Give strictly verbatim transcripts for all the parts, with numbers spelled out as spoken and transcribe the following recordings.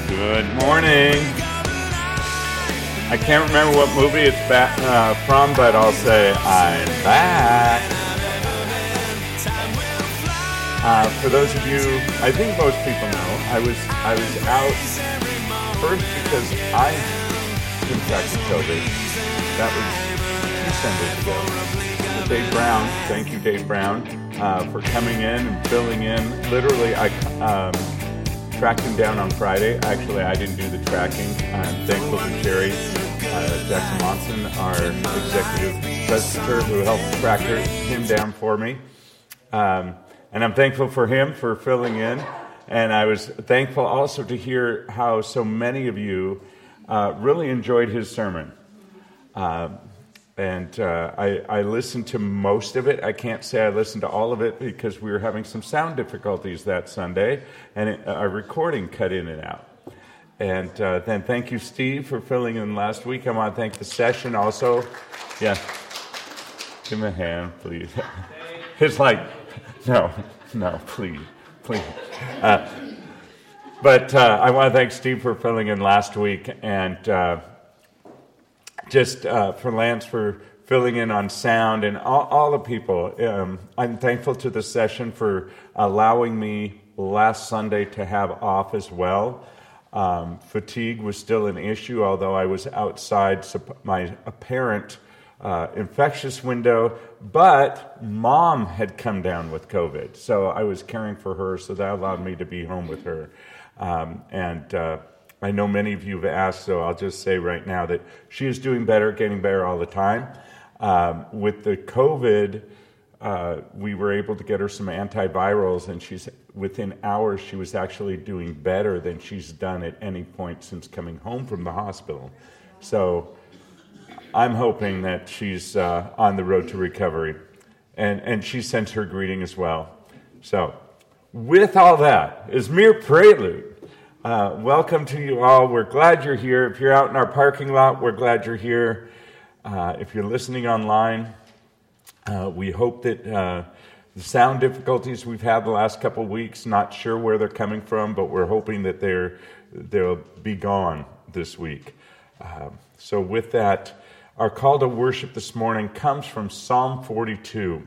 Good morning. I can't remember what movie it's back, uh, from, but I'll say I'm back. Uh, for those of you, I think most people know, I was I was out first because I contracted COVID. That was two Sundays ago. Dave Brown, thank you, Dave Brown, uh, for coming in and filling in. Literally, I um, tracked him down on Friday. Actually, I didn't do the tracking. I'm thankful to Sherry uh, Jackson Monson, our executive presbyter, who helped track her, him down for me. Um, and I'm thankful for him for filling in. And I was thankful also to hear how so many of you uh, really enjoyed his sermon. Uh, And uh, I, I listened to most of it. I can't say I listened to all of it because we were having some sound difficulties that Sunday, and it, our recording cut in and out. And uh, then thank you, Steve, for filling in last week. I want to thank the session also. Yeah. Give him a hand, please. It's like, no, no, please, please. Uh, but uh, I want to thank Steve for filling in last week, and uh, just uh, for Lance for filling in on sound, and all, all the people. Um, I'm thankful to the session for allowing me last Sunday to have off as well. Um, fatigue was still an issue, although I was outside my apparent uh, infectious window, but Mom had come down with COVID, so I was caring for her, so that allowed me to be home with her. Um, and uh, I know many of you have asked, so I'll just say right now that she is doing better, getting better all the time. Um, with the COVID, uh, we were able to get her some antivirals, and she's within hours she was actually doing better than she's done at any point since coming home from the hospital. So I'm hoping that she's uh, on the road to recovery, and and she sends her greeting as well. So with all that, as mere prelude, Uh, welcome to you all. We're glad you're here. If you're out in our parking lot, we're glad you're here. Uh, if you're listening online, uh, we hope that uh, the sound difficulties we've had the last couple of weeks, not sure where they're coming from, but we're hoping that they're, they'll be gone this week. Uh, so with that, our call to worship this morning comes from Psalm forty-two.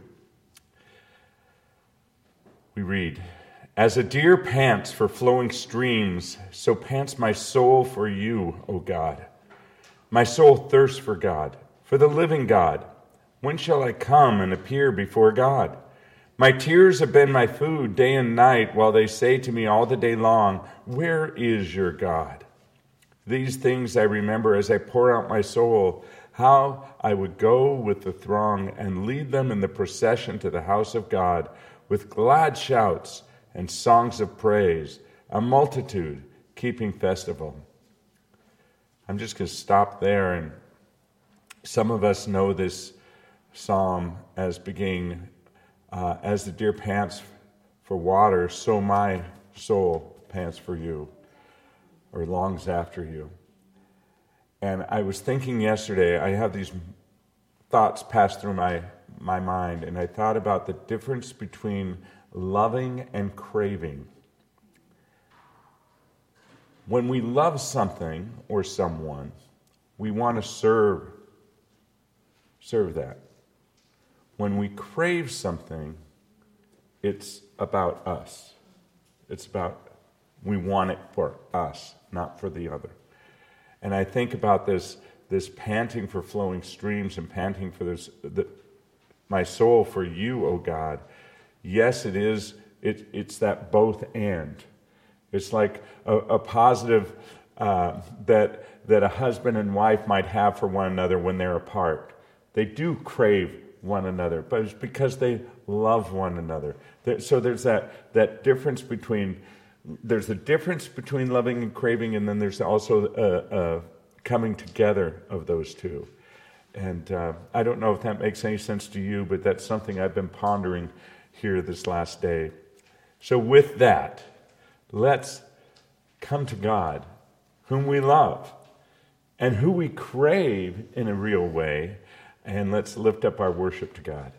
We read, "As a deer pants for flowing streams, so pants my soul for you, O God. My soul thirsts for God, for the living God. When shall I come and appear before God? My tears have been my food day and night, while they say to me all the day long, 'Where is your God?' These things I remember as I pour out my soul, how I would go with the throng and lead them in the procession to the house of God with glad shouts and songs of praise, a multitude keeping festival." I'm just going to stop there, and some of us know this psalm as beginning, uh, "As the deer pants for water, so my soul pants for you," or longs after you. And I was thinking yesterday, I have these thoughts pass through my, my mind, and I thought about the difference between loving and craving. When we love something or someone, we want to serve, serve that. When we crave something, it's about us. It's about, we want it for us, not for the other. And I think about this, this panting for flowing streams and panting for this, the, my soul for you, O God. Yes, it is. It, it's that both and. It's like a, a positive uh, that that a husband and wife might have for one another when they're apart. They do crave one another, but it's because they love one another. There, so there's that that difference between there's a difference between loving and craving, and then there's also a, a coming together of those two. And uh, I don't know if that makes any sense to you, but that's something I've been pondering here this last day. So with that, let's come to God, whom we love, and who we crave in a real way, and let's lift up our worship to God.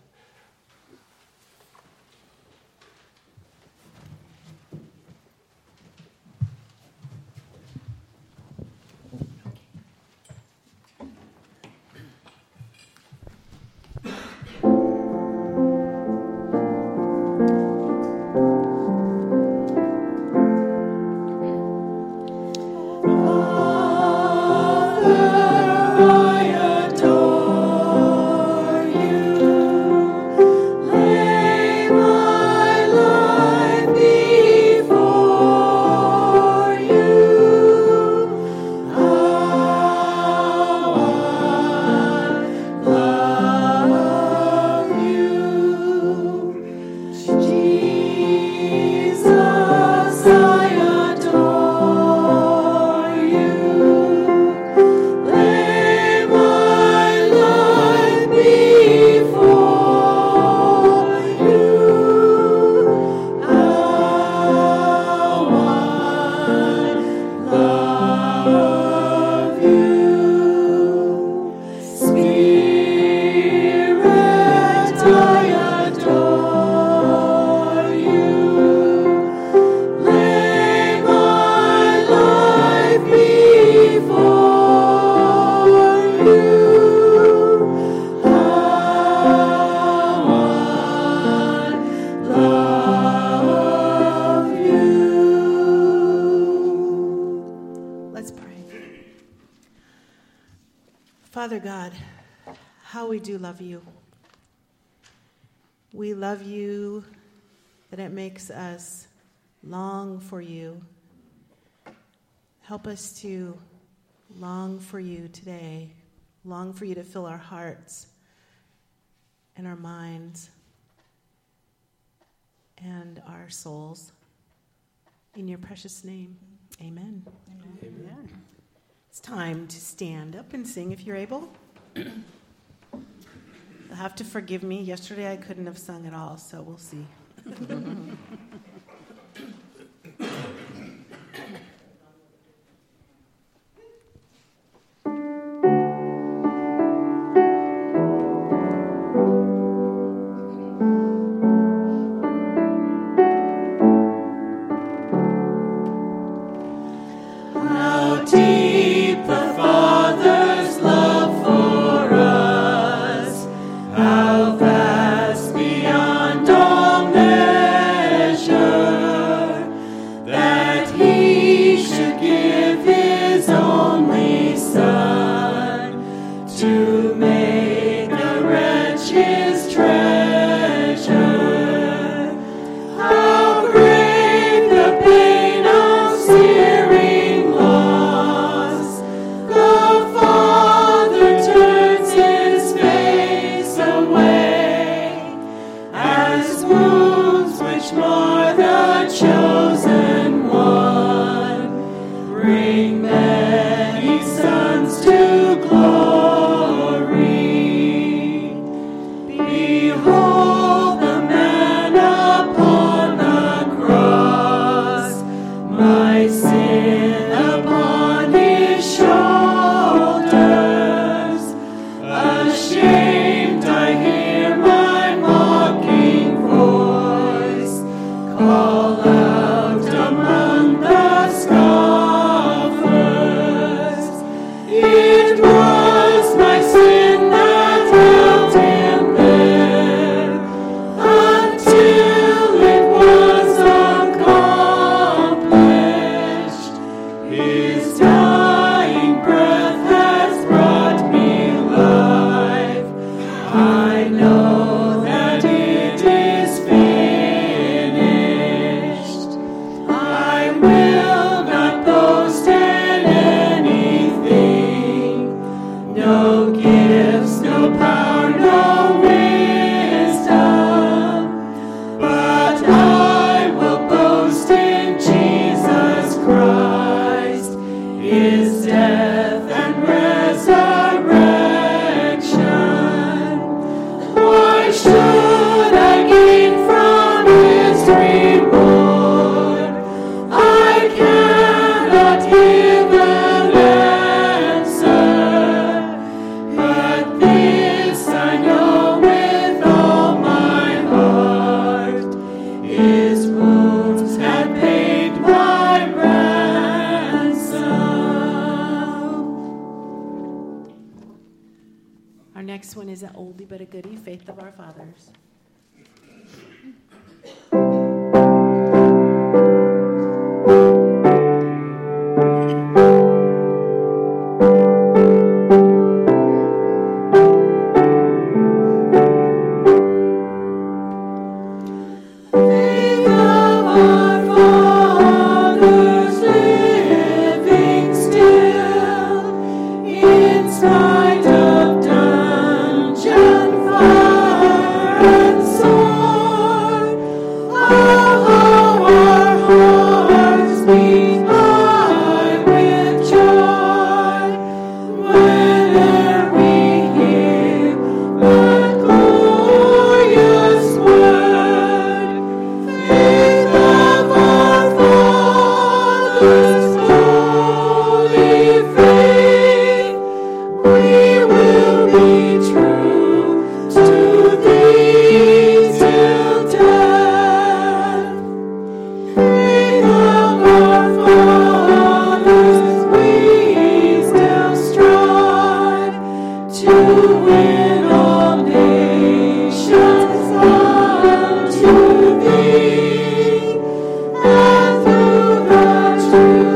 Father God, how we do love you. We love you that it makes us long for you. Help us to long for you today, long for you to fill our hearts and our minds and our souls. In your precious name, amen. Amen. Amen. It's time to stand up and sing if you're able. You'll have to forgive me. Yesterday I couldn't have sung at all, so we'll see. True.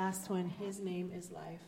last one, His Name is Life.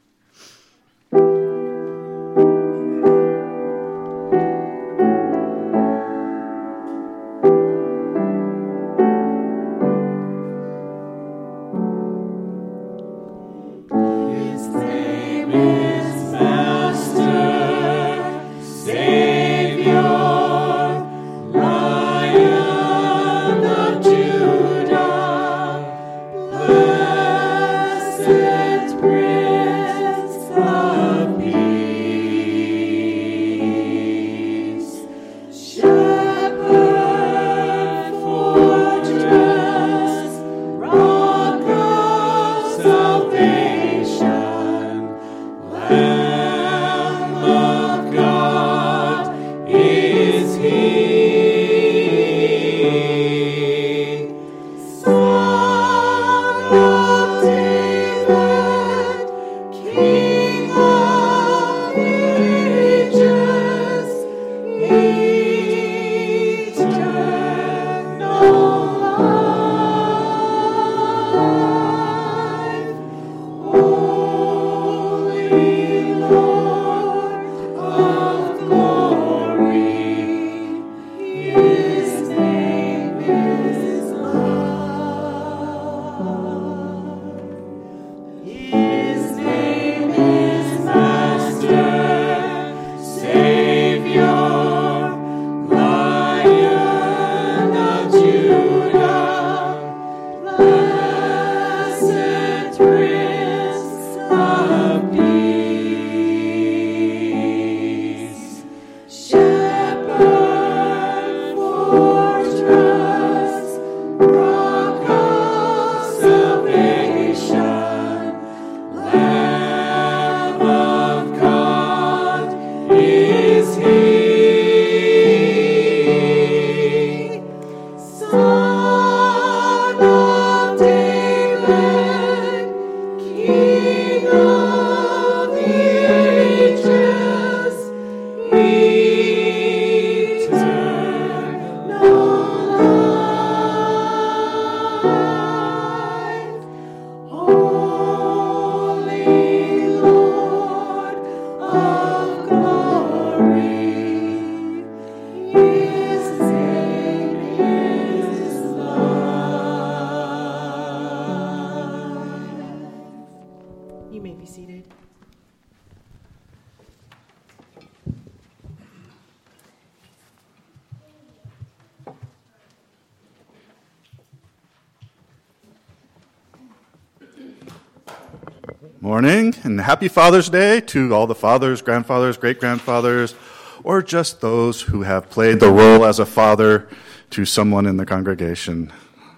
Morning, and happy Father's Day to all the fathers, grandfathers, great-grandfathers, or just those who have played the role as a father to someone in the congregation.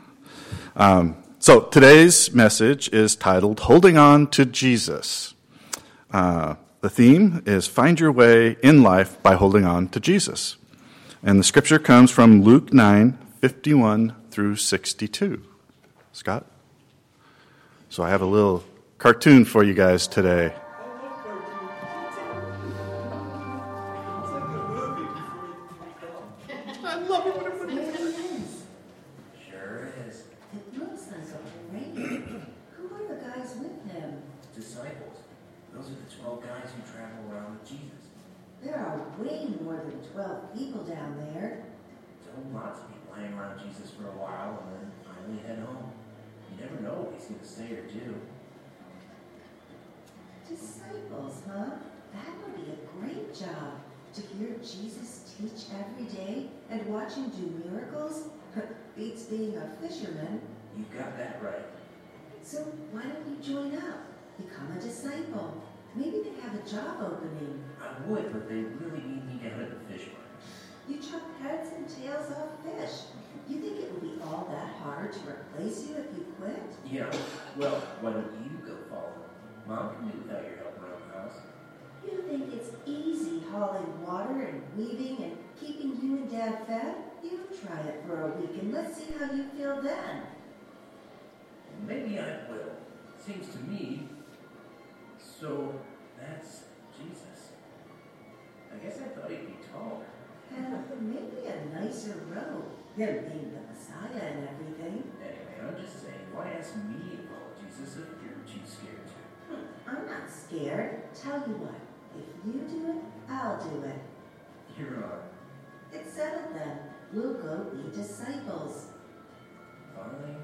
Um, so today's message is titled, Holding On to Jesus. Uh, the theme is Find Your Way in Life by Holding On to Jesus. And the scripture comes from Luke nine, fifty-one through sixty-two. Scott? So I have a little cartoon for you guys today. I love it when everybody is. Sure is. It looks like a parade. Who are the guys with him? Disciples. Those are the twelve guys who travel around with Jesus. There are way more than twelve people down there. Don't lots of people hang around Jesus for a while and then finally head home. You never know what he's going to say or do. Disciples, huh? That would be a great job. To hear Jesus teach every day and watch him do miracles beats being a fisherman. You got that right. So why don't you join up? Become a disciple. Maybe they have a job opening. I would, but they really need me down at the fish market. You chop heads and tails off fish. You think it would be all that hard to replace you if you quit? Yeah, well, why don't you go follow them? Mom can do without your help around the house. You think it's easy hauling water and weaving and keeping you and Dad fed? You try it for a week and let's see how you feel then. Maybe I will. Seems to me. So, that's Jesus. I guess I thought he'd be taller. And maybe a nicer robe. Him being the Messiah and everything. Anyway, I'm just saying, why ask me to follow Jesus Jesus if you're too scared to. I'm not scared. Tell you what, if you do it, I'll do it. You're on. It's settled then. We'll go be disciples. Fine.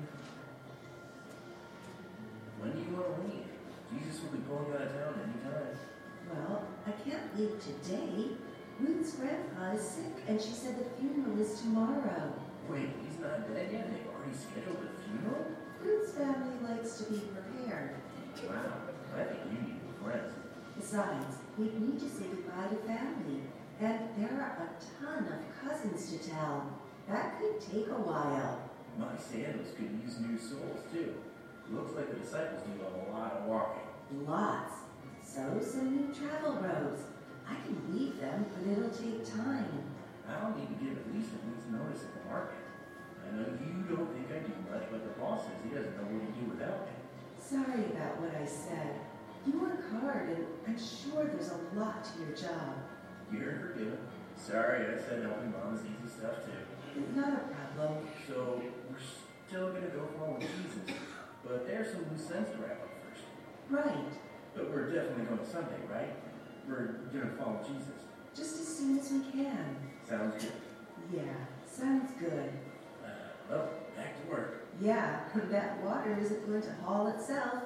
When do you want to leave? Jesus will be pulling out of town anytime. Well, I can't leave today. Ruth's grandpa is sick, and she said the funeral is tomorrow. Wait, he's not dead yet? They've already scheduled a funeral? Ruth's family likes to be prepared. Wow, I think you need new friends. Besides, we need to say goodbye to family. And there are a ton of cousins to tell. That could take a while. My sandals could use new soles, too. Looks like the disciples do a lot of walking. Lots. So some new travel roads. I can weave them, but it'll take time. I'll need to give at least a week's notice at the market. I know you don't think I do much, but the boss says he doesn't know what to do without me. Sorry about what I said. You work hard, and I'm sure there's a lot to your job. You're forgiven. Sorry, I said helping mom is easy stuff, too. It's not a problem. So, we're still going to go follow Jesus. But there's some loose ends to wrap up first. Right. But we're definitely going Sunday, right? We're going to follow Jesus. Just as soon as we can. Sounds good. Yeah, sounds good. Uh, well, back to work. Yeah, that water isn't going to haul itself.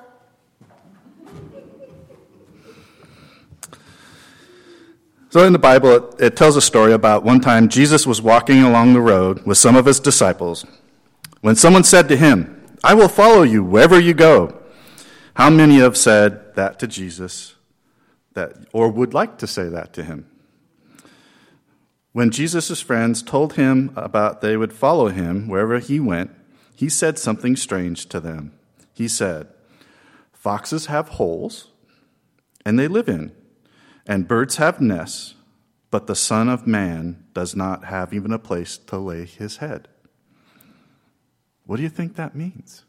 So in the Bible, it, it tells a story about one time Jesus was walking along the road with some of his disciples. When someone said to him, "I will follow you wherever you go," how many have said that to Jesus, that or would like to say that to him? When Jesus' friends told him about they would follow him wherever he went, he said something strange to them. He said, "Foxes have holes, and they live in, and birds have nests, but the Son of Man does not have even a place to lay his head." What do you think that means?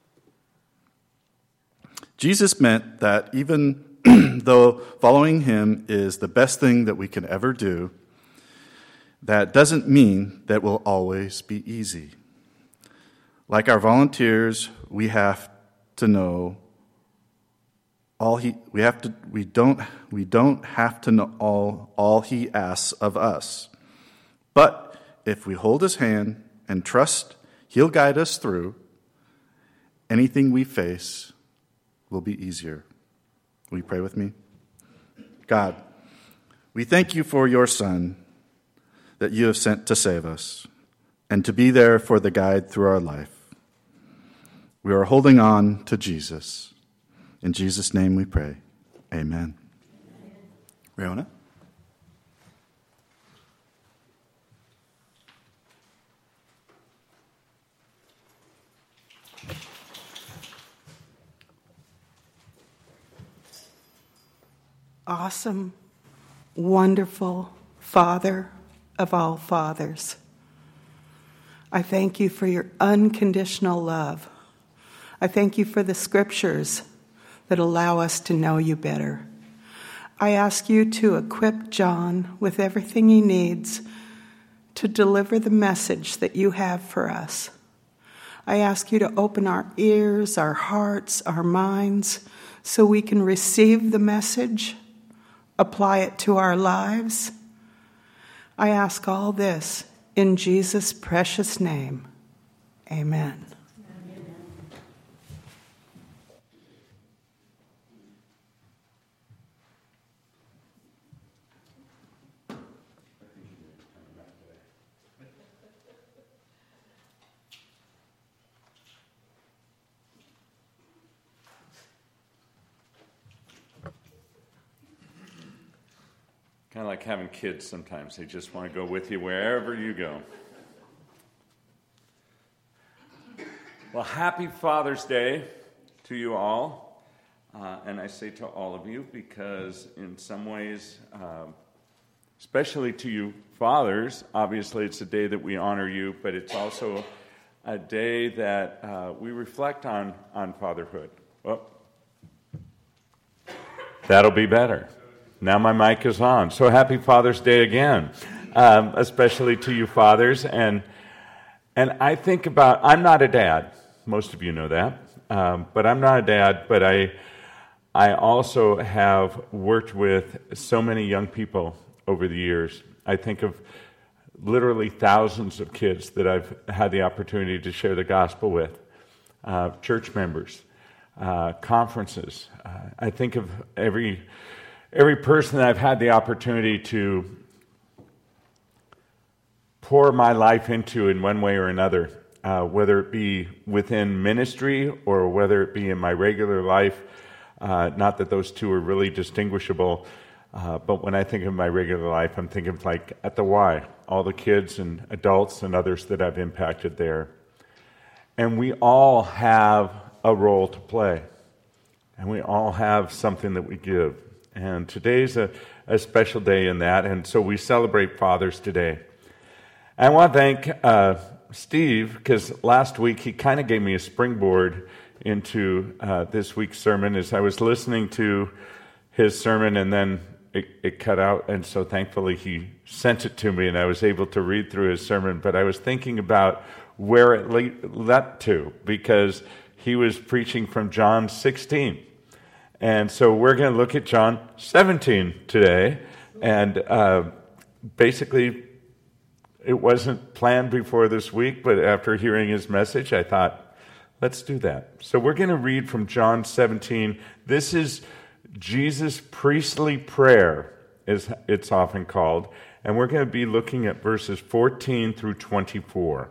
Jesus meant that even though following him is the best thing that we can ever do, that doesn't mean that will always be easy. Like our volunteers, we have to know all he we have to we don't we don't have to know all all he asks of us. But if we hold his hand and trust he'll guide us through, anything we face will be easier. Will you pray with me? God, we thank you for your Son that you have sent to save us and to be there for the guide through our life. We are holding on to Jesus. In Jesus' name we pray. Amen. Riona? Awesome, wonderful Father of all fathers, I thank you for your unconditional love. I thank you for the scriptures that allow us to know you better. I ask you to equip John with everything he needs to deliver the message that you have for us. I ask you to open our ears, our hearts, our minds, so we can receive the message, apply it to our lives. I ask all this in Jesus' precious name. Amen. Kind of like having kids sometimes. They just want to go with you wherever you go. Well, happy Father's Day to you all. Uh, and I say to all of you because in some ways, um, especially to you fathers, obviously it's a day that we honor you, but it's also a day that uh, we reflect on, on fatherhood. Well, that'll be better. Now my mic is on. So happy Father's Day again, um, especially to you fathers. And and I think about, I'm not a dad. Most of you know that. um, but I'm not a dad, but I, I also have worked with so many young people over the years. I think of literally thousands of kids that I've had the opportunity to share the gospel with, uh, church members, uh, conferences. Uh, I think of every every person that I've had the opportunity to pour my life into in one way or another, uh, whether it be within ministry or whether it be in my regular life. Uh, not that those two are really distinguishable, uh, but when I think of my regular life, I'm thinking of like at the Y, all the kids and adults and others that I've impacted there. And we all have a role to play, and we all have something that we give. And today's a, a special day in that, and so we celebrate Fathers today. I want to thank uh, Steve, because last week he kind of gave me a springboard into uh, this week's sermon as I was listening to his sermon, and then it, it cut out, and so thankfully he sent it to me, and I was able to read through his sermon. But I was thinking about where it le- led to, because he was preaching from John sixteen. And so we're going to look at John seventeen today, and uh, basically it wasn't planned before this week, but after hearing his message, I thought, let's do that. So we're going to read from John seventeen. This is Jesus' priestly prayer, as it's often called, and we're going to be looking at verses fourteen through twenty-four.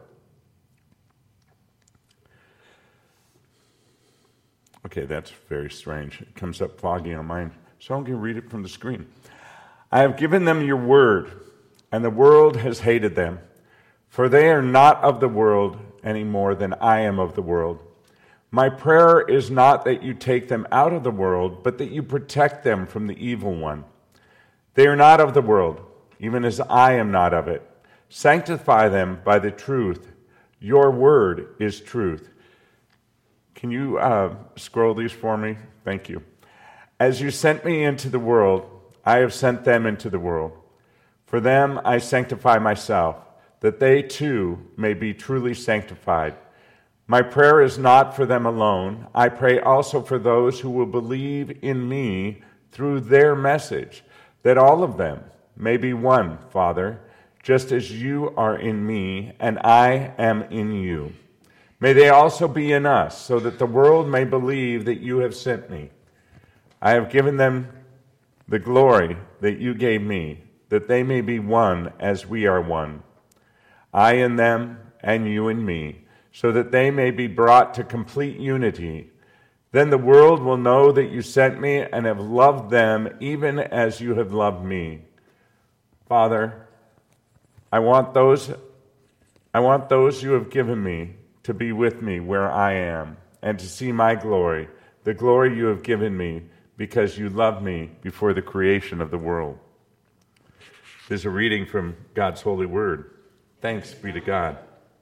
Okay, that's very strange. It comes up foggy on mine, so I'm going to read it from the screen. I have given them your word, and the world has hated them, for they are not of the world any more than I am of the world. My prayer is not that you take them out of the world, but that you protect them from the evil one. They are not of the world, even as I am not of it. Sanctify them by the truth. Your word is truth. Can you uh, scroll these for me? Thank you. As you sent me into the world, I have sent them into the world. For them I sanctify myself, that they too may be truly sanctified. My prayer is not for them alone. I pray also for those who will believe in me through their message, that all of them may be one, Father, just as you are in me and I am in you. May they also be in us, so that the world may believe that you have sent me. I have given them the glory that you gave me, that they may be one as we are one. I in them and you in me, so that they may be brought to complete unity. Then the world will know that you sent me and have loved them even as you have loved me. Father, I want those, I want those you have given me to be with me where I am, and to see my glory, the glory you have given me, because you loved me before the creation of the world. This is a reading from God's holy word. Thanks be to God.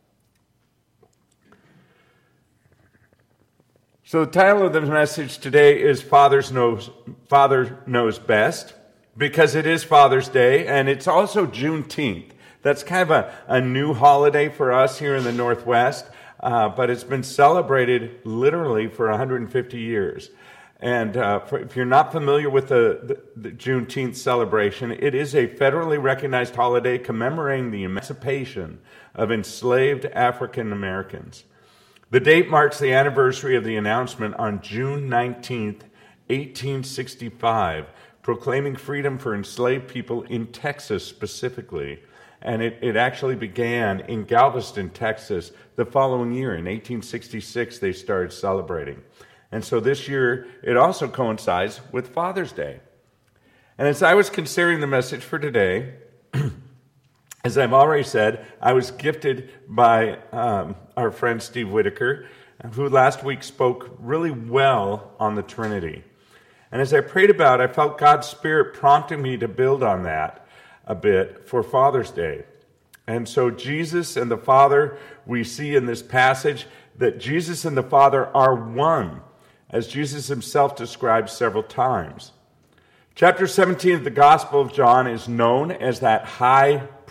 So the title of the message today is Father's Knows, Father Knows Best, because it is Father's Day, and it's also Juneteenth. That's kind of a, a new holiday for us here in the Northwest. Uh, but it's been celebrated literally for one hundred fifty years. And uh, for, if you're not familiar with the, the, the Juneteenth celebration, it is a federally recognized holiday commemorating the emancipation of enslaved African Americans. The date marks the anniversary of the announcement on June nineteenth, eighteen sixty-five, proclaiming freedom for enslaved people in Texas specifically. And it, it actually began in Galveston, Texas, the following year. In eighteen sixty-six, they started celebrating. And so this year, it also coincides with Father's Day. And as I was considering the message for today, as I've already said, I was gifted by um, our friend Steve Whitaker, who last week spoke really well on the Trinity. And as I prayed about it, I felt God's Spirit prompting me to build on that a bit for Father's Day. And so Jesus and the Father, we see in this passage that Jesus and the Father are one, as Jesus himself describes several times. Chapter seventeen of the Gospel of John is known as that high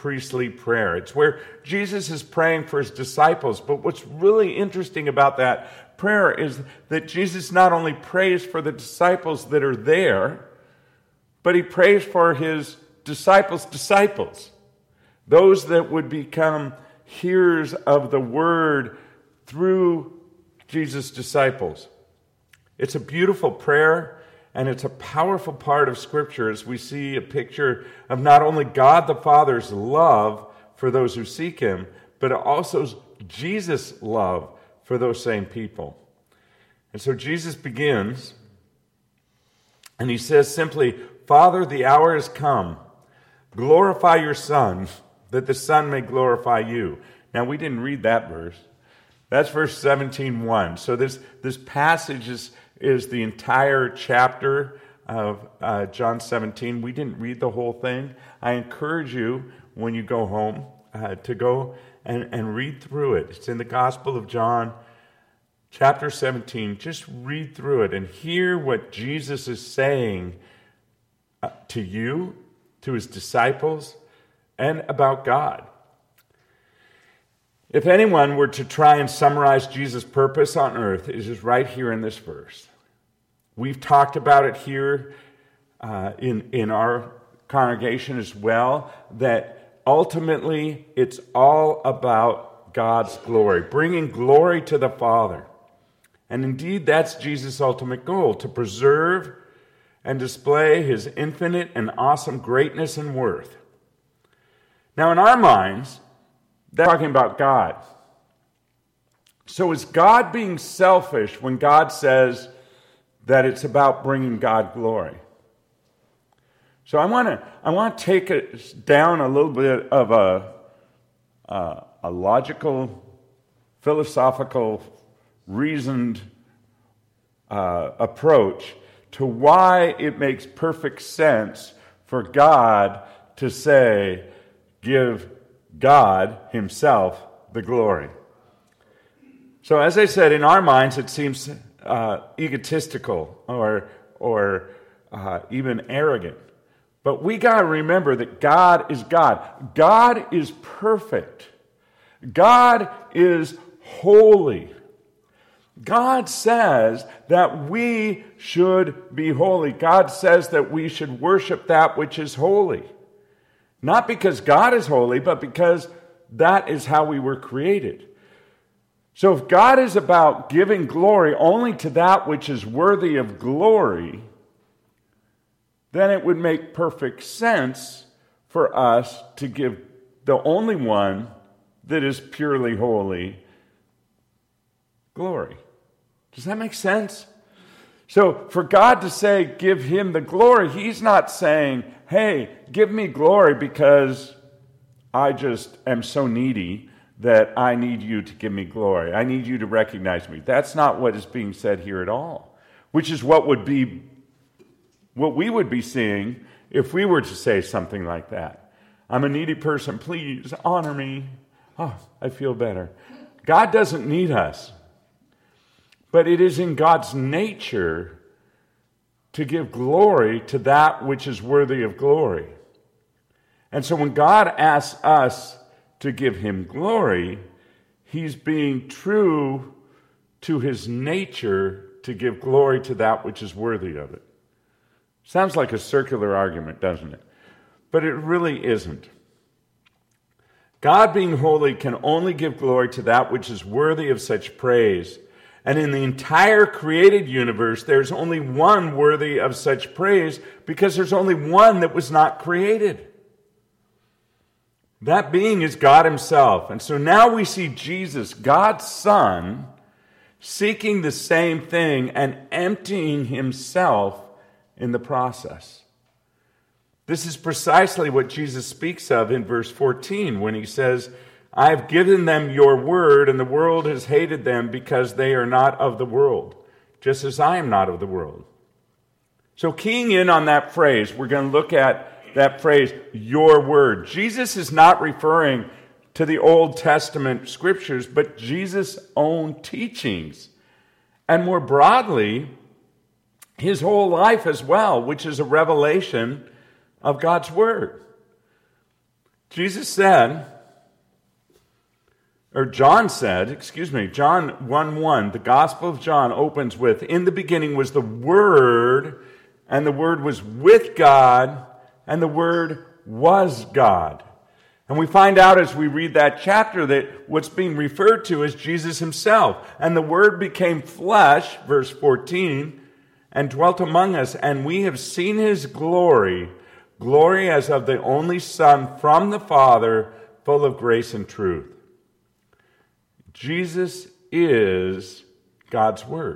priestly prayer. It's where Jesus is praying for his disciples. But what's really interesting about that prayer is that Jesus not only prays for the disciples that are there, but he prays for his disciples' disciples, those that would become hearers of the word through Jesus' disciples. It's a beautiful prayer, and it's a powerful part of Scripture as we see a picture of not only God the Father's love for those who seek him, but also Jesus' love for those same people. And so Jesus begins, and he says simply, Father, the hour has come. Glorify your Son, that the Son may glorify you. Now, we didn't read that verse. That's verse seventeen one. So this, this passage is, is the entire chapter of uh, John seventeen. We didn't read the whole thing. I encourage you, when you go home, uh, to go and, and read through it. It's in the Gospel of John, chapter seventeen. Just read through it and hear what Jesus is saying uh, to you, to his disciples, and about God. If anyone were to try and summarize Jesus' purpose on earth, it is right here in this verse. We've talked about it here uh, in, in our congregation as well, that ultimately it's all about God's glory, bringing glory to the Father. And indeed, that's Jesus' ultimate goal, to preserve and display his infinite and awesome greatness and worth. Now, in our minds, that's talking about God. So is God being selfish when God says that it's about bringing God glory? So I want to I want to take it down a little bit of a uh, a logical, philosophical, reasoned uh, approach to why it makes perfect sense for God to say, give God himself the glory. So as I said, in our minds it seems uh, egotistical or, or uh, even arrogant. But we got to remember that God is God. God is perfect. God is holy. God says that we should be holy. God says that we should worship that which is holy. Not because God is holy, but because that is how we were created. So if God is about giving glory only to that which is worthy of glory, then it would make perfect sense for us to give the only one that is purely holy glory. Does that make sense? So for God to say, give him the glory, he's not saying, hey, give me glory because I just am so needy that I need you to give me glory. I need you to recognize me. That's not what is being said here at all, which is what would be, what we would be seeing if we were to say something like that. I'm a needy person, please honor me. Oh, I feel better. God doesn't need us. But it is in God's nature to give glory to that which is worthy of glory. And so when God asks us to give him glory, he's being true to his nature to give glory to that which is worthy of it. Sounds like a circular argument, doesn't it? But it really isn't. God being holy can only give glory to that which is worthy of such praise. And in the entire created universe, there's only one worthy of such praise because there's only one that was not created. That being is God himself. And so now we see Jesus, God's Son, seeking the same thing and emptying himself in the process. This is precisely what Jesus speaks of in verse fourteen when he says, I have given them your word, and the world has hated them because they are not of the world, just as I am not of the world. So keying in on that phrase, we're going to look at that phrase, your word. Jesus is not referring to the Old Testament scriptures, but Jesus' own teachings. And more broadly, his whole life as well, which is a revelation of God's word. Jesus said, or John said, excuse me, John one one, the Gospel of John opens with, in the beginning was the Word, and the Word was with God, and the Word was God. And we find out as we read that chapter that what's being referred to is Jesus himself. And the Word became flesh, verse fourteen, and dwelt among us, and we have seen his glory, glory as of the only Son from the Father, full of grace and truth. Jesus is God's Word.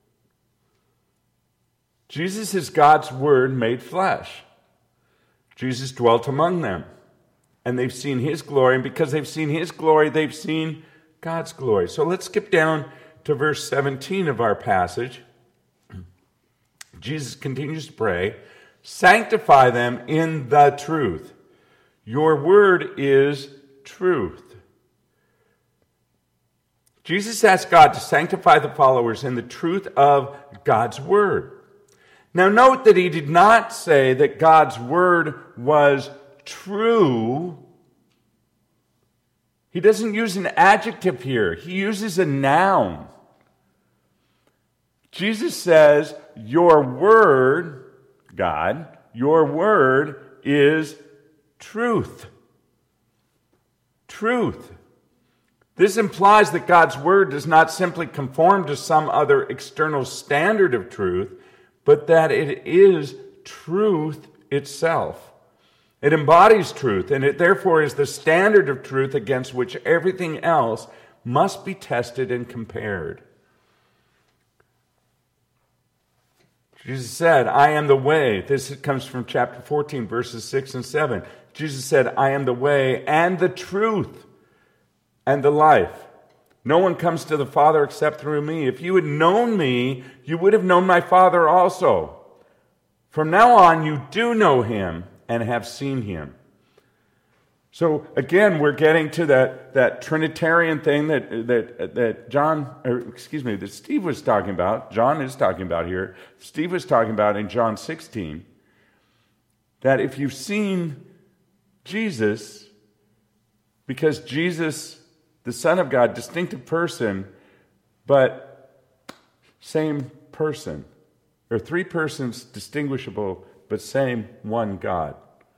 Jesus is God's Word made flesh. Jesus dwelt among them, and they've seen his glory, and because they've seen his glory, they've seen God's glory. So let's skip down to verse seventeen of our passage. Jesus continues to pray, sanctify them in the truth. Your word is truth. Jesus asked God to sanctify the followers in the truth of God's word. Now note that he did not say that God's word was true. He doesn't use an adjective here. He uses a noun. Jesus says, your word, God, your word is truth. Truth. This implies that God's word does not simply conform to some other external standard of truth, but that it is truth itself. It embodies truth, and it therefore is the standard of truth against which everything else must be tested and compared. Jesus said, I am the way. This comes from chapter fourteen, verses six and seven. Jesus said, I am the way and the truth and the life. No one comes to the Father except through me. If you had known me, you would have known my Father also. From now on, you do know him and have seen him. So again, we're getting to that, that Trinitarian thing that, that, that John, or excuse me, that Steve was talking about. John is talking about here. Steve was talking about in John sixteen. That if you've seen Jesus, because Jesus, the Son of God, distinctive person, but same person. Or three persons distinguishable, but same one God.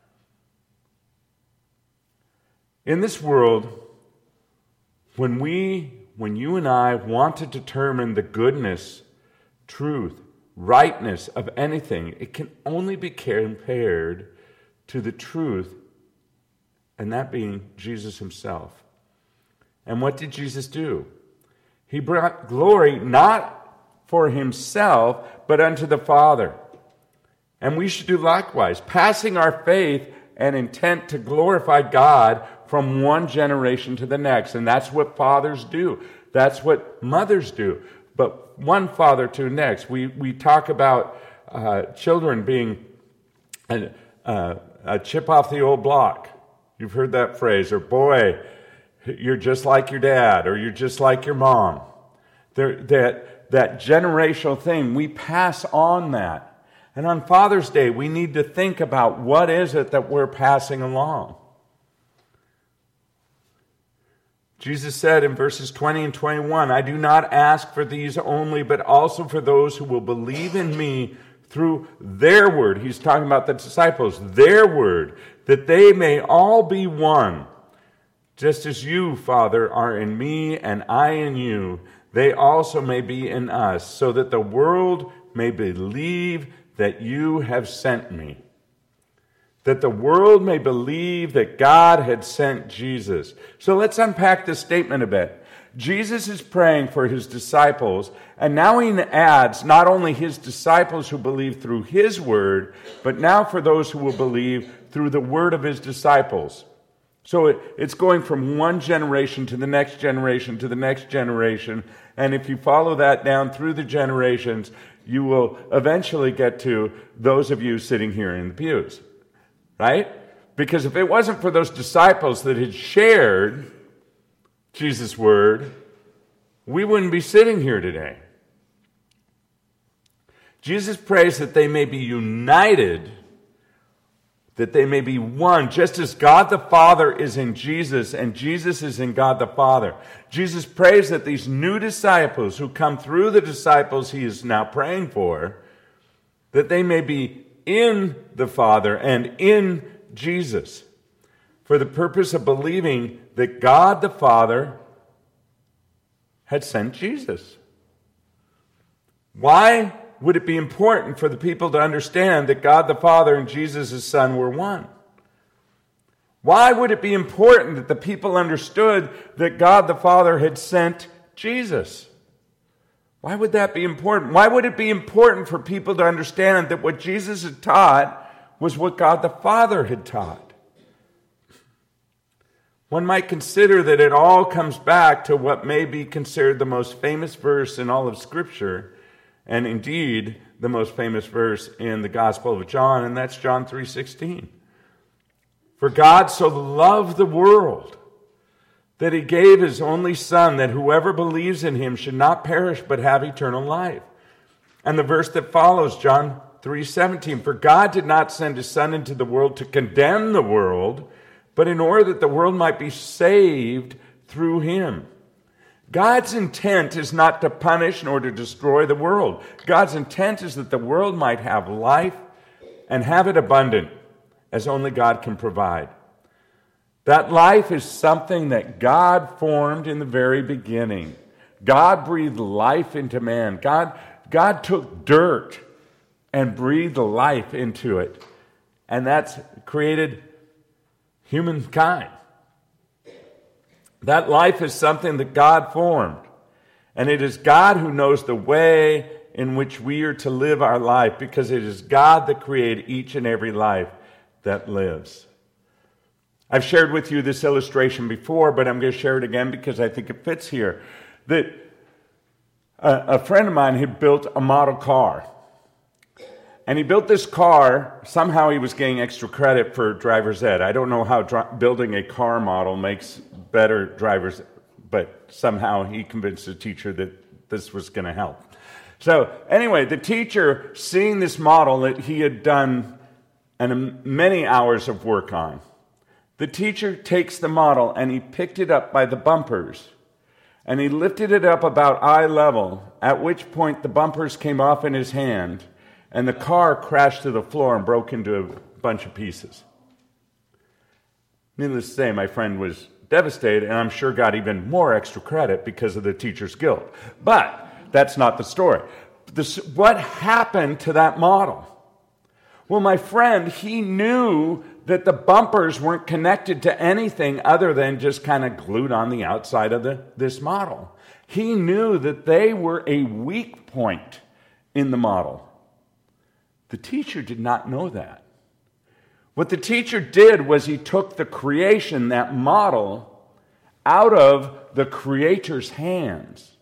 In this world, when we, when you and I want to determine the goodness, truth, rightness of anything, it can only be compared to the truth, and that being Jesus himself. And what did Jesus do? He brought glory not for himself, but unto the Father. And we should do likewise, passing our faith and intent to glorify God from one generation to the next. And that's what fathers do. That's what mothers do. But one father to the next. We, we talk about uh, children being a, uh, a chip off the old block. You've heard that phrase. Or, boy, you're just like your dad. Or you're just like your mom. There, that, that generational thing, we pass on that. And on Father's Day, we need to think about what is it that we're passing along. Jesus said in verses twenty and twenty-one, I do not ask for these only, but also for those who will believe in me through their word. He's talking about the disciples, their word, that they may all be one. Just as you, Father, are in me and I in you, they also may be in us, so that the world may believe that you have sent me. That the world may believe that God had sent Jesus. So let's unpack this statement a bit. Jesus is praying for his disciples, and now he adds not only his disciples who believe through his word, but now for those who will believe through the word of his disciples. So it, it's going from one generation to the next generation to the next generation, and if you follow that down through the generations, you will eventually get to those of you sitting here in the pews. Right? Because if it wasn't for those disciples that had shared Jesus' word, we wouldn't be sitting here today. Jesus prays that they may be united that they may be one, just as God the Father is in Jesus and Jesus is in God the Father. Jesus prays that these new disciples who come through the disciples he is now praying for, that they may be in the Father and in Jesus, for the purpose of believing that God the Father had sent Jesus. Why would it be important for the people to understand that God the Father and Jesus his Son were one? Why would it be important that the people understood that God the Father had sent Jesus? Why would that be important? Why would it be important for people to understand that what Jesus had taught was what God the Father had taught? One might consider that it all comes back to what may be considered the most famous verse in all of Scripture, and indeed the most famous verse in the Gospel of John, and that's John three sixteen. For God so loved the world that he gave his only Son, that whoever believes in him should not perish but have eternal life. And the verse that follows, John three seventeen, for God did not send his Son into the world to condemn the world, but in order that the world might be saved through him. God's intent is not to punish nor to destroy the world. God's intent is that the world might have life and have it abundant, as only God can provide. That life is something that God formed in the very beginning. God breathed life into man. God, God took dirt and breathed life into it. And that's created humankind. That life is something that God formed. And it is God who knows the way in which we are to live our life, because it is God that created each and every life that lives. I've shared with you this illustration before, but I'm going to share it again because I think it fits here. That a, a friend of mine had built a model car. And he built this car. Somehow he was getting extra credit for driver's ed. I don't know how dr- building a car model makes better drivers, but somehow he convinced the teacher that this was going to help. So anyway, the teacher, seeing this model that he had done and many hours of work on, the teacher takes the model and he picked it up by the bumpers and he lifted it up about eye level, at which point the bumpers came off in his hand and the car crashed to the floor and broke into a bunch of pieces. Needless to say, my friend was devastated, and I'm sure got even more extra credit because of the teacher's guilt. But that's not the story. This, what happened to that model? Well, my friend, he knew that the bumpers weren't connected to anything other than just kind of glued on the outside of the, this model. He knew that they were a weak point in the model. The teacher did not know that. What the teacher did was he took the creation, that model, out of the creator's hands.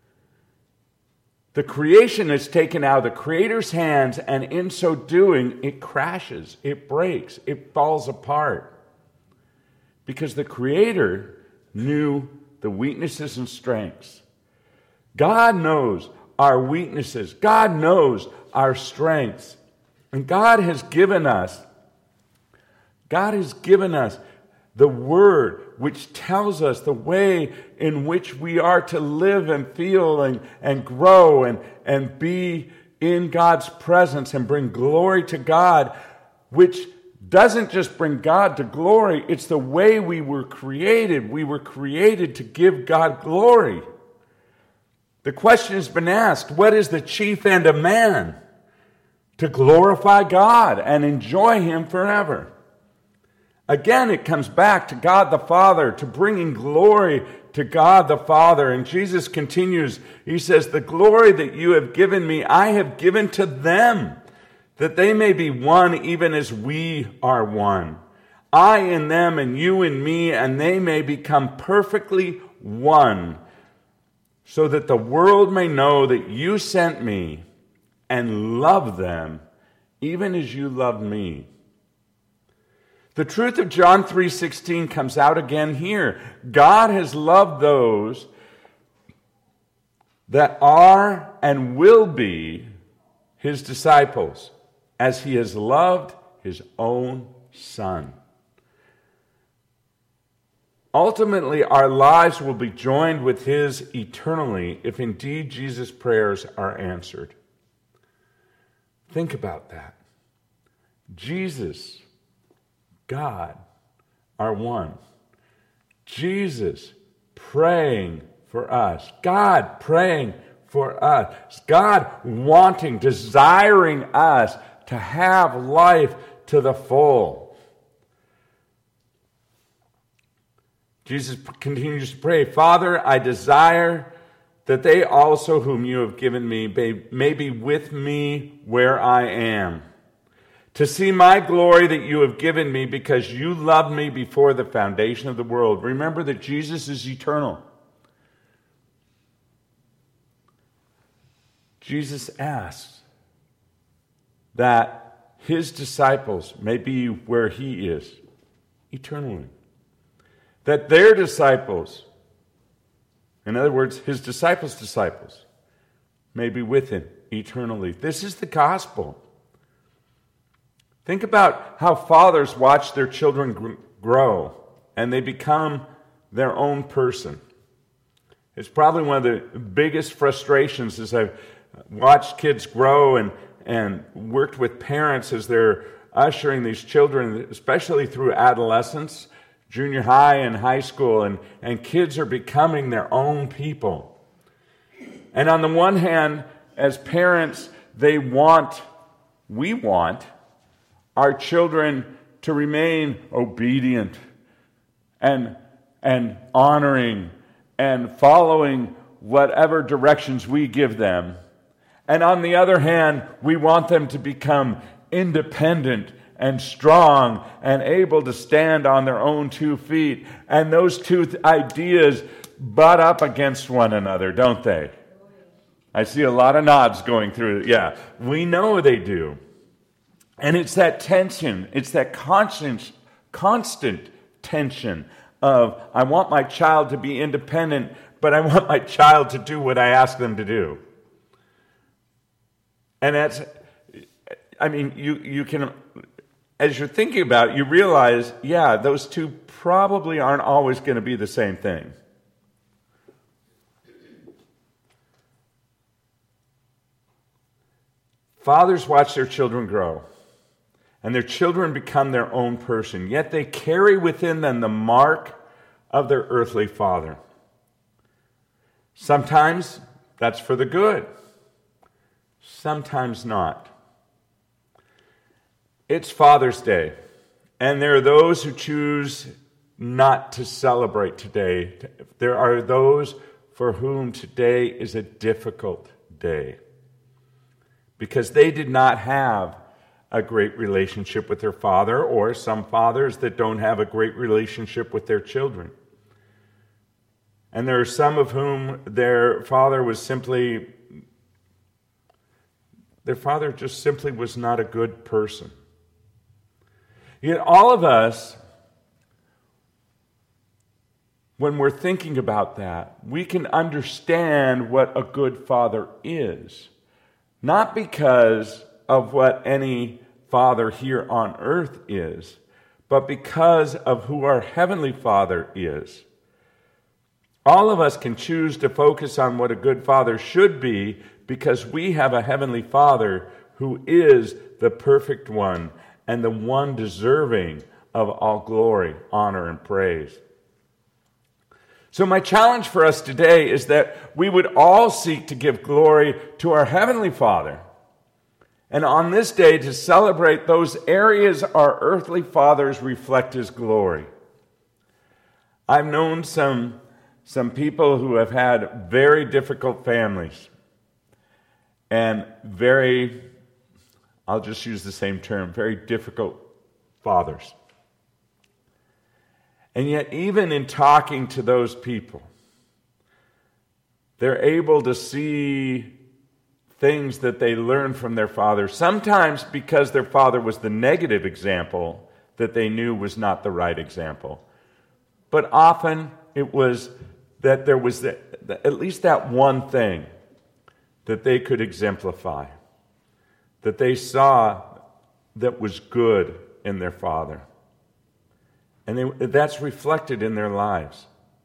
The creation is taken out of the creator's hands, and in so doing, it crashes, it breaks, it falls apart. Because the creator knew the weaknesses and strengths. God knows our weaknesses. God knows our strengths. And God has given us, God has given us the Word, which tells us the way in which we are to live and feel and, and grow and, and be in God's presence and bring glory to God, which doesn't just bring God to glory, it's the way we were created. We were created to give God glory. The question has been asked, what is the chief end of man? To glorify God and enjoy Him forever. Again, it comes back to God the Father, to bringing glory to God the Father. And Jesus continues, he says, the glory that you have given me, I have given to them, that they may be one even as we are one. I in them and you in me, and they may become perfectly one, so that the world may know that you sent me and love them, even as you loved me. The truth of John three sixteen comes out again here. God has loved those that are and will be His disciples, as He has loved His own Son. Ultimately, our lives will be joined with his eternally if indeed Jesus' prayers are answered. Think about that. Jesus, God, are one. Jesus praying for us. God praying for us. God wanting, desiring us to have life to the full. Jesus continues to pray, Father, I desire that they also whom you have given me may be with me where I am, to see my glory that you have given me because you loved me before the foundation of the world. Remember that Jesus is eternal. Jesus asks that his disciples may be where he is eternally. That their disciples, in other words, his disciples' disciples, may be with him eternally. This is the gospel. Think about how fathers watch their children grow and they become their own person. It's probably one of the biggest frustrations as I've watched kids grow and, and worked with parents as they're ushering these children, especially through adolescence, junior high and high school, and, and kids are becoming their own people. And on the one hand, as parents, they want, we want, our children to remain obedient and, and honoring and following whatever directions we give them. And on the other hand, we want them to become independent and strong and able to stand on their own two feet. And those two th- ideas butt up against one another, don't they? I see a lot of nods going through. Yeah, we know they do. And it's that tension, it's that constant, constant tension of, I want my child to be independent, but I want my child to do what I ask them to do. And that's, I mean, you, you can, as you're thinking about it, you realize, yeah, those two probably aren't always going to be the same thing. Fathers watch their children grow, and their children become their own person, yet they carry within them the mark of their earthly father. Sometimes that's for the good, sometimes not. It's Father's Day, and there are those who choose not to celebrate today. There are those for whom today is a difficult day because they did not have a great relationship with their father, or some fathers that don't have a great relationship with their children. And there are some of whom their father was simply, their father just simply was not a good person. Yet all of us, when we're thinking about that, we can understand what a good father is. Not because of what any father here on earth is, but because of who our Heavenly Father is. All of us can choose to focus on what a good father should be because we have a Heavenly Father who is the perfect one and the one deserving of all glory, honor, and praise. So my challenge for us today is that we would all seek to give glory to our Heavenly Father. And on this day to celebrate those areas our earthly fathers reflect His glory. I've known some, some people who have had very difficult families and very, I'll just use the same term, very difficult fathers. And yet even in talking to those people, they're able to see things that they learned from their father, sometimes because their father was the negative example that they knew was not the right example. But often it was that there was the, the, at least that one thing that they could exemplify, that they saw that was good in their Father. And they, that's reflected in their lives.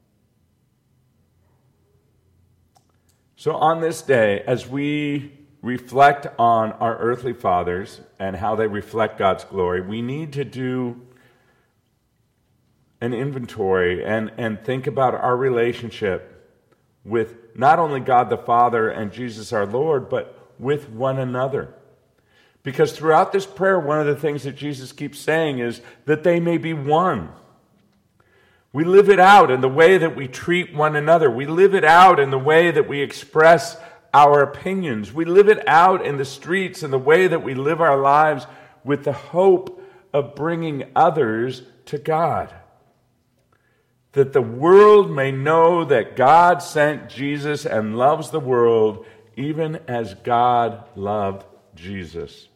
So on this day, as we reflect on our earthly fathers and how they reflect God's glory, we need to do an inventory and, and think about our relationship with not only God the Father and Jesus our Lord, but with one another. Because throughout this prayer, one of the things that Jesus keeps saying is that they may be one. We live it out in the way that we treat one another. We live it out in the way that we express our opinions. We live it out in the streets in the way that we live our lives with the hope of bringing others to God. That the world may know that God sent Jesus and loves the world even as God loved Jesus.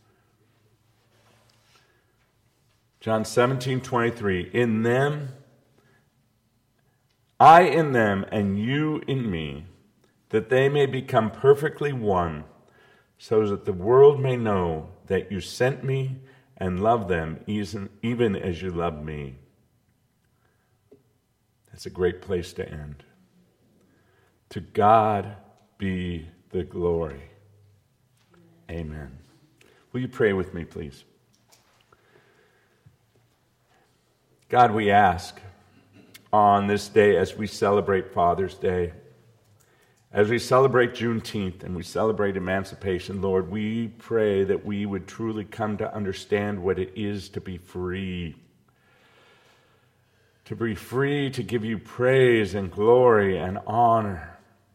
John seventeen twenty-three, in them, I in them and you in me, that they may become perfectly one, so that the world may know that you sent me and love them even as you loved me. That's a great place to end. To God be the glory. Amen. Will you pray with me, please? God, we ask on this day as we celebrate Father's Day, as we celebrate Juneteenth and we celebrate emancipation, Lord, we pray that we would truly come to understand what it is to be free. To be free to give you praise and glory and honor.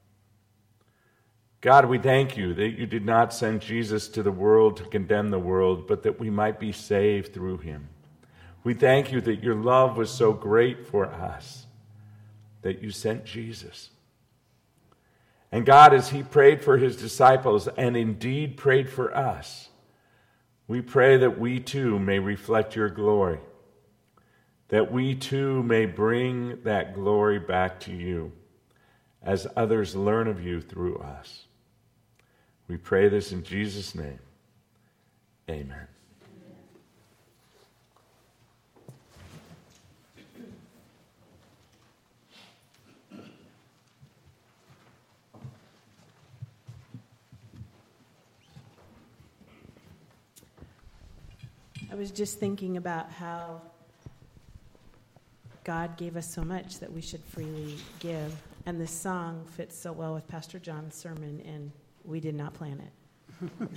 God, we thank you that you did not send Jesus to the world to condemn the world, but that we might be saved through him. We thank you that your love was so great for us that you sent Jesus. And God, as he prayed for his disciples and indeed prayed for us, we pray that we too may reflect your glory, that we too may bring that glory back to you as others learn of you through us. We pray this in Jesus' name. Amen. I was just thinking about how God gave us so much that we should freely give. And this song fits so well with Pastor John's sermon, and we did not plan it.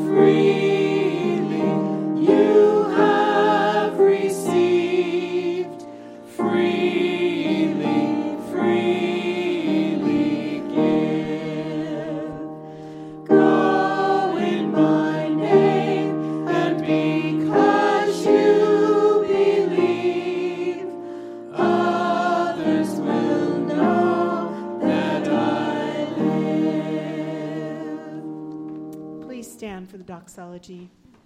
For the doxology.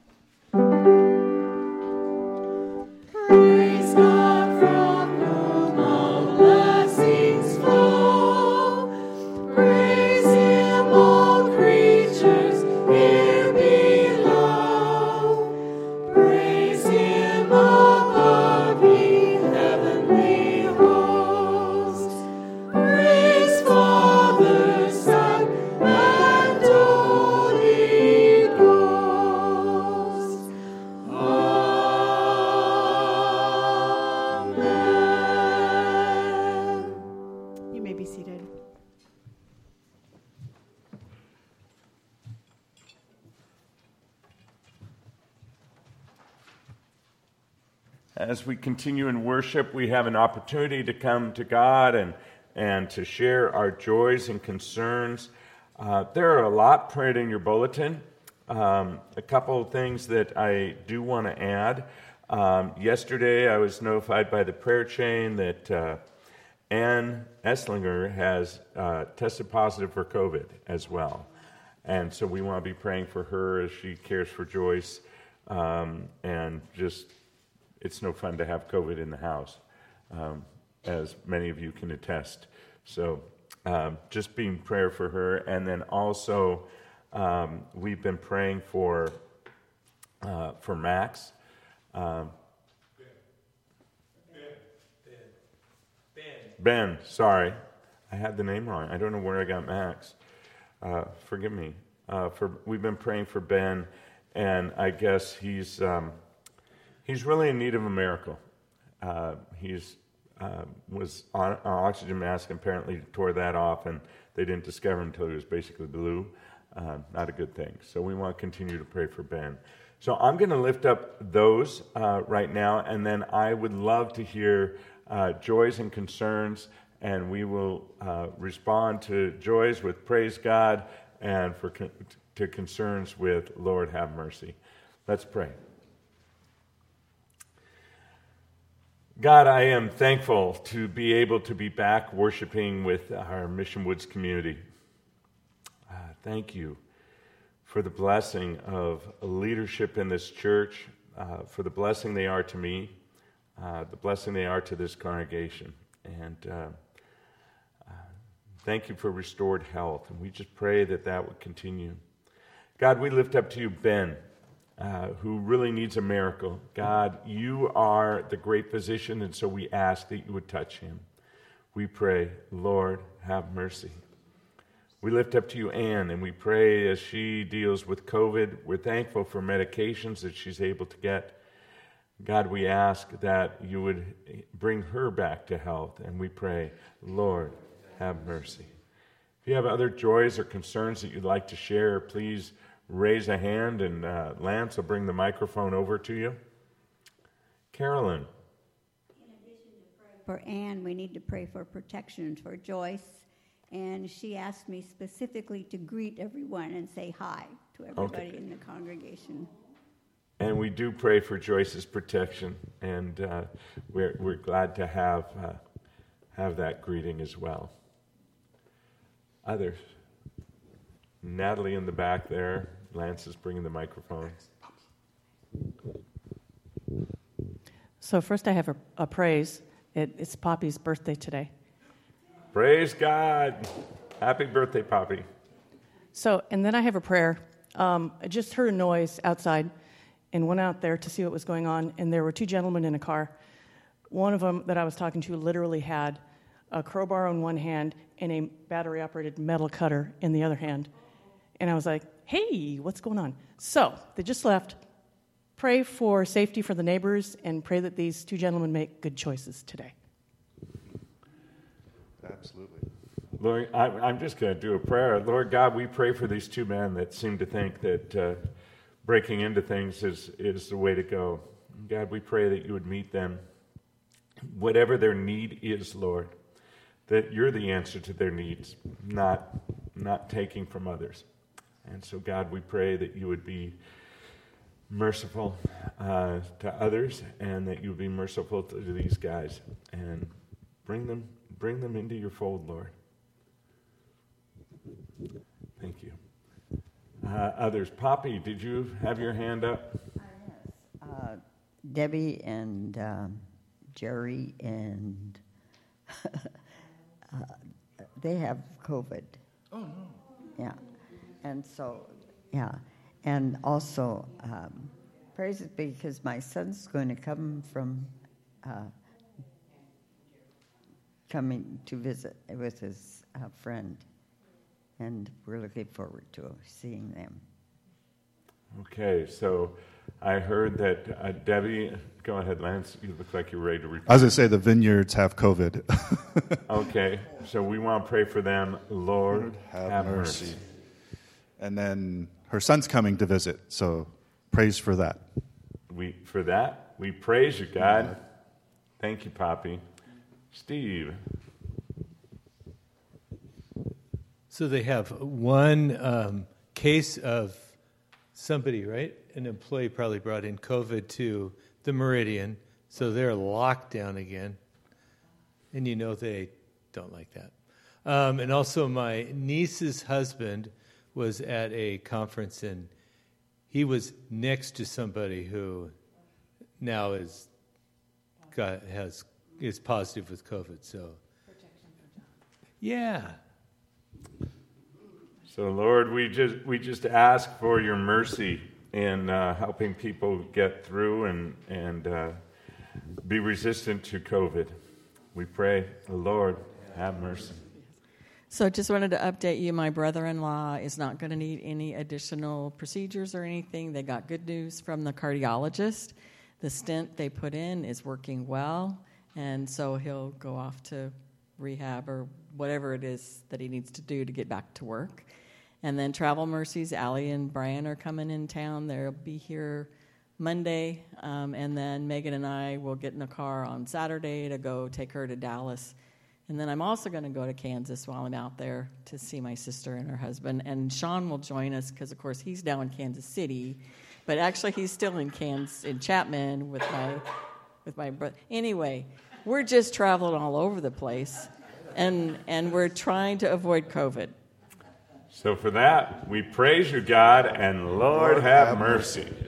Praise God from whom all blessings flow. Praise Him, all creatures here below. Praise Him above, ye heavenly hosts. Praise Father, Son, and Holy Ghost. Amen. You may be seated. As we continue in worship, we have an opportunity to come to God and, and to share our joys and concerns. Uh, there are a lot printed in your bulletin. Um, a couple of things that I do want to add. Um, yesterday, I was notified by the prayer chain that uh, Ann Esslinger has uh, tested positive for COVID as well. And so we want to be praying for her as she cares for Joyce. Um, and just, it's no fun to have COVID in the house, um, as many of you can attest. So um, just being prayer for her. And then also, um, we've been praying for uh, for Max. Um, Ben, sorry. I had the name wrong. I don't know where I got Max. Uh, forgive me. Uh, for we've been praying for Ben, and I guess he's um, he's really in need of a miracle. Uh, he's uh, was on an oxygen mask and apparently tore that off, and they didn't discover him until he was basically blue. Uh, not a good thing. So we want to continue to pray for Ben. So I'm going to lift up those uh, right now, and then I would love to hear uh, joys and concerns, and we will uh, respond to joys with praise God, and for con- to concerns with Lord have mercy. Let's pray. God, I am thankful to be able to be back worshiping with our Mission Woods community. Uh, thank you for the blessing of leadership in this church, uh, for the blessing they are to me, uh, the blessing they are to this congregation. And uh, uh, thank you for restored health. And we just pray that that would continue. God, we lift up to you Ben, uh, who really needs a miracle. God, you are the great physician, and so we ask that you would touch him. We pray, Lord, have mercy. We lift up to you Ann, and we pray as she deals with COVID. We're thankful for medications that she's able to get. God, we ask that you would bring her back to health, and we pray, Lord, have mercy. If you have other joys or concerns that you'd like to share, please raise a hand, and uh, Lance will bring the microphone over to you. Carolyn. In addition to praying for Ann, we need to pray for protection for Joyce. And she asked me specifically to greet everyone and say hi to everybody okay. in the congregation. And we do pray for Joyce's protection, and uh, we're we're glad to have uh, have that greeting as well. Others, Natalie in the back there. Lance is bringing the microphone. So first, I have a, a praise. It, it's Poppy's birthday today. Praise God. Happy birthday, Poppy. So, and then I have a prayer. Um, I just heard a noise outside and went out there to see what was going on, and there were two gentlemen in a car. One of them that I was talking to literally had a crowbar in one hand and a battery-operated metal cutter in the other hand. And I was like, hey, what's going on? So, they just left. Pray for safety for the neighbors and pray that these two gentlemen make good choices today. Absolutely. Lord, I'm just going to do a prayer. Lord God, we pray for these two men that seem to think that uh, breaking into things is, is the way to go. God, we pray that you would meet them, whatever their need is, Lord, that you're the answer to their needs, not, not taking from others. And so, God, we pray that you would be merciful uh, to others, and that you would be merciful to these guys, and bring them, bring them into your fold, Lord. Thank you. Uh, others, Poppy, did you have your hand up? Uh, yes. Uh, Debbie and um, Jerry and uh, they have COVID. Oh no. Yeah, and so yeah, and also um, praise it because my son's going to come from uh, coming to visit with his uh, friend, and we're looking forward to seeing them. Okay, so I heard that uh, Debbie, go ahead, Lance. You look like you're ready to repeat. I was going to say the vineyards have COVID. Okay, so we want to pray for them. Lord, Lord have, have mercy. mercy. And then her son's coming to visit, so praise for that. We for that we praise you, God. Thank you, Poppy. Steve. So they have one um, case of somebody, right? An employee probably brought in COVID to the Meridian, so they're locked down again. And you know they don't like that. Um, and also my niece's husband was at a conference, and he was next to somebody who now is got has is positive with COVID. So, yeah. So, Lord, we just we just ask for your mercy in uh, helping people get through and and uh, be resistant to COVID. We pray, Lord, have mercy. So just wanted to update you. My brother-in-law is not going to need any additional procedures or anything. They got good news from the cardiologist. The stent they put in is working well, and so he'll go off to rehab or whatever it is that he needs to do to get back to work. And then Travel Mercies, Allie and Brian are coming in town. They'll be here Monday, um, and then Megan and I will get in a car on Saturday to go take her to Dallas. And then I'm also going to go to Kansas while I'm out there to see my sister and her husband. And Sean will join us because, of course, he's now in Kansas City, but actually he's still in Kansas, in Chapman with my with my brother. Anyway, we're just traveling all over the place, and and we're trying to avoid COVID. So for that, we praise you, God, and Lord, Lord have, have mercy. mercy.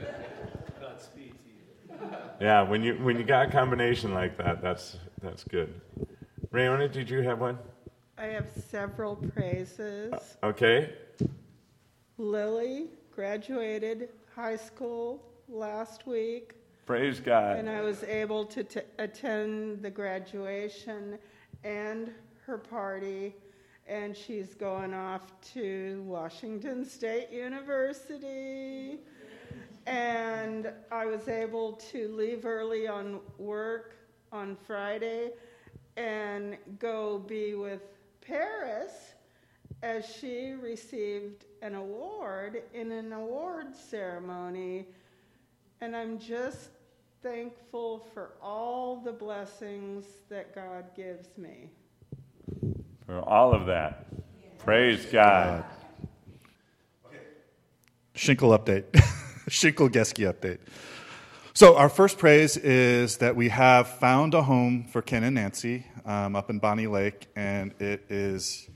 Yeah, when you when you got a combination like that, that's that's good. Raymond, did you have one? I have several praises. Uh, okay. Lily graduated high school last week. Praise God. And I was able to t- attend the graduation and her party. And she's going off to Washington State University. And I was able to leave early on work on Friday and go be with Paris as she received an award in an awards ceremony. And I'm just thankful for all the blessings that God gives me. For all of that. Yeah. Praise God. Okay. Schinkel update. Schinkel Geske update. So our first praise is that we have found a home for Ken and Nancy um, up in Bonnie Lake, and it is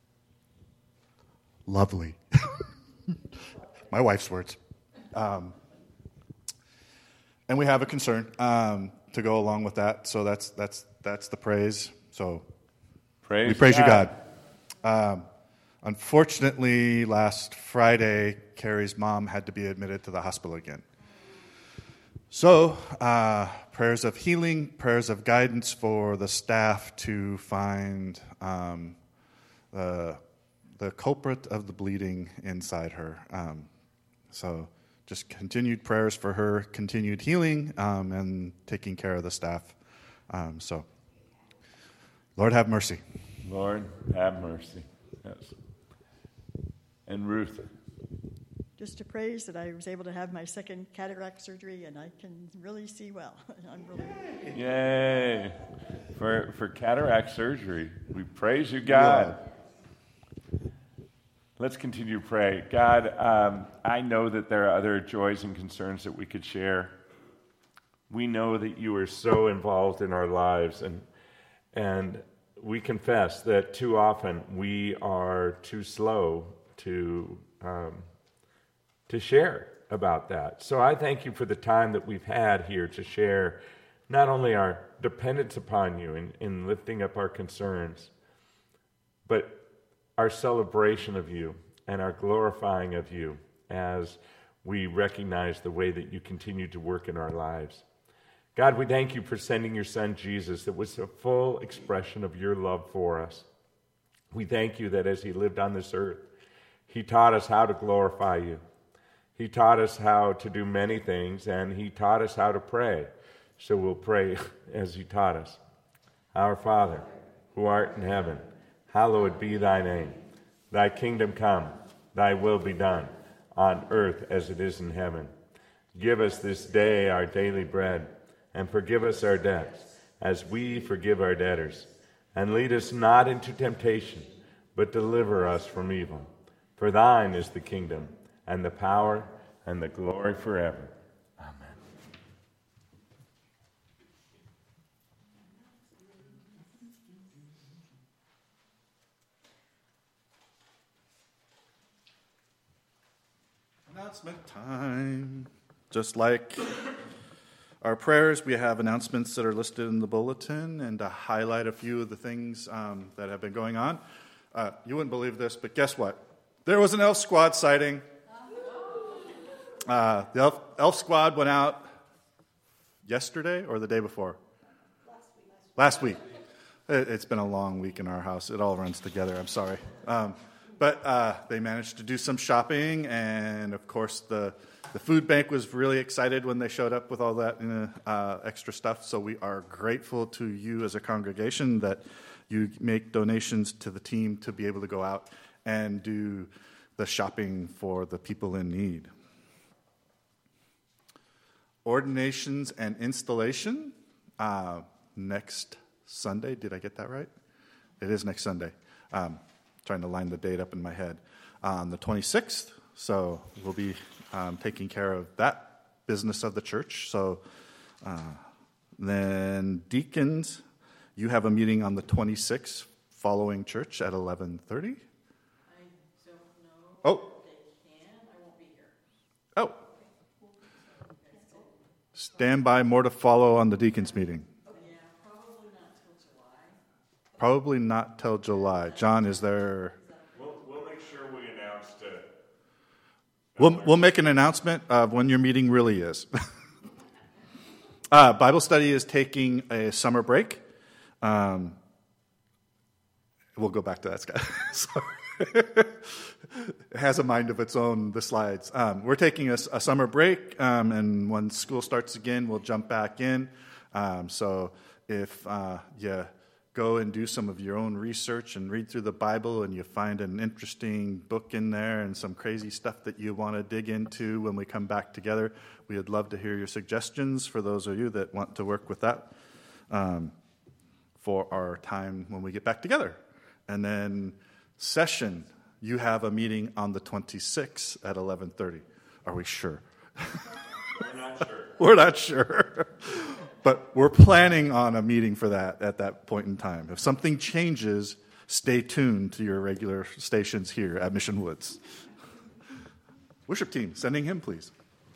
lovely. My wife's words. Um, and we have a concern um, to go along with that, so that's that's that's the praise. So praise we praise God. you, God. Um, unfortunately, last Friday, Carrie's mom had to be admitted to the hospital again. So, uh, prayers of healing, prayers of guidance for the staff to find um, the, the culprit of the bleeding inside her. Um, so, just continued prayers for her, continued healing, um, and taking care of the staff. Um, so, Lord have mercy. Lord have mercy. Yes. And Ruth. just to praise that I was able to have my second cataract surgery, and I can really see well. I'm really Yay. For, for cataract surgery, we praise you, God. Let's continue to pray. God, um, I know that there are other joys and concerns that we could share. We know that you are so involved in our lives, and and we confess that too often we are too slow to um, to share about that. So I thank you for the time that we've had here to share not only our dependence upon you in, in lifting up our concerns, but our celebration of you and our glorifying of you as we recognize the way that you continue to work in our lives. God, we thank you for sending your son Jesus that was a full expression of your love for us. We thank you that as he lived on this earth, he taught us how to glorify you. He taught us how to do many things, and he taught us how to pray. So we'll pray as he taught us. Our Father, who art in heaven, hallowed be thy name. Thy kingdom come, thy will be done, on earth as it is in heaven. Give us this day our daily bread, and forgive us our debts, as we forgive our debtors. And lead us not into temptation, but deliver us from evil. For thine is the kingdom, and the power, and the glory forever. Announcement time. Just like our prayers, we have announcements that are listed in the bulletin, and to highlight a few of the things um, that have been going on. Uh, you wouldn't believe this, but guess what? There was an Elf Squad sighting. Uh, the Elf, Elf Squad went out yesterday or the day before? Last week. It, it's been a long week in our house. It all runs together. I'm sorry. Um, But uh, they managed to do some shopping, and of course the the food bank was really excited when they showed up with all that uh, extra stuff. So we are grateful to you as a congregation that you make donations to the team to be able to go out and do the shopping for the people in need. Ordinations and installation uh, next Sunday. Did I get that right? It is next Sunday. Um, trying to line the date up in my head, on the twenty-sixth. So we'll be um, taking care of that business of the church. So uh, then deacons, you have a meeting on the twenty-sixth following church at eleven thirty. I don't know. Oh. They can. I won't be here. Oh. Stand by, more to follow on the deacons meeting. Probably not till July. John, is there... We'll, we'll make sure we announce it. We'll, we'll make an announcement of when your meeting really is. uh, Bible study is taking a summer break. Um, we'll go back to that, Scott. Sorry. It has a mind of its own, the slides. Um, we're taking a, a summer break, um, and when school starts again, we'll jump back in. Um, so if uh, you... go and do some of your own research and read through the Bible, and you find an interesting book in there and some crazy stuff that you want to dig into when we come back together, we would love to hear your suggestions for those of you that want to work with that um, for our time when we get back together. And then session, you have a meeting on the twenty-sixth at eleven thirty. Are we sure? We're not sure. We're not sure. But we're planning on a meeting for that at that point in time. If something changes, stay tuned to your regular stations here at Mission Woods. Worship team, sending him, please.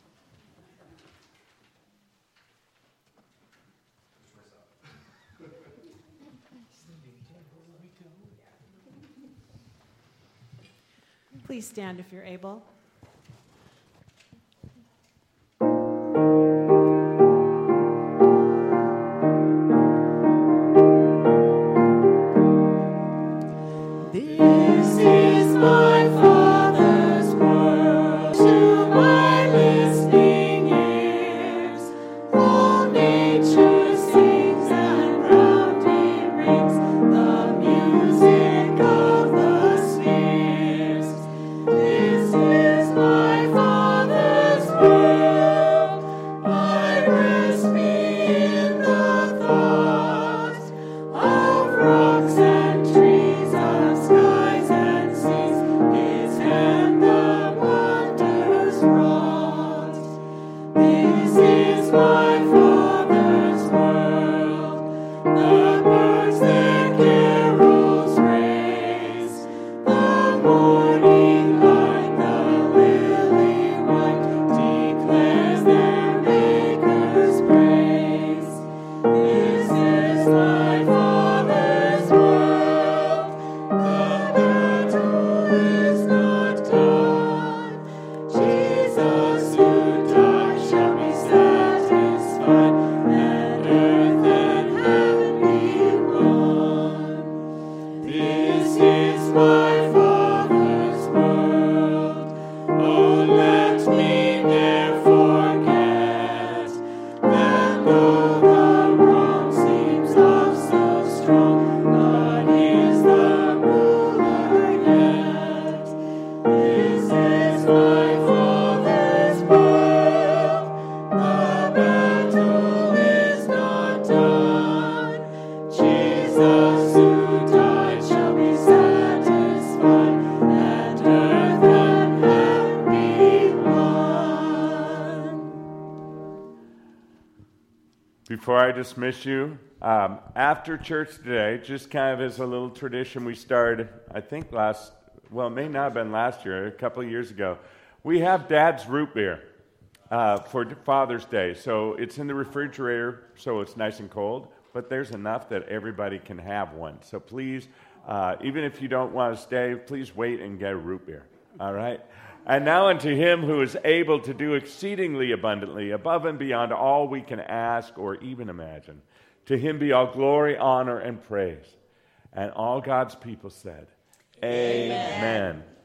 Please stand if you're able. This is my Father's word to my listening ears. All nature sings and round it rings the music of the spheres. This is Before I dismiss you, um, after church today, just kind of as a little tradition we started, I think last, well, it may not have been last year, a couple of years ago, we have Dad's root beer uh, for Father's Day. So it's in the refrigerator, so it's nice and cold, but there's enough that everybody can have one. So please, uh, even if you don't want to stay, please wait and get a root beer, all right? And now unto him who is able to do exceedingly abundantly, above and beyond all we can ask or even imagine. To him be all glory, honor, and praise. And all God's people said, Amen. Amen.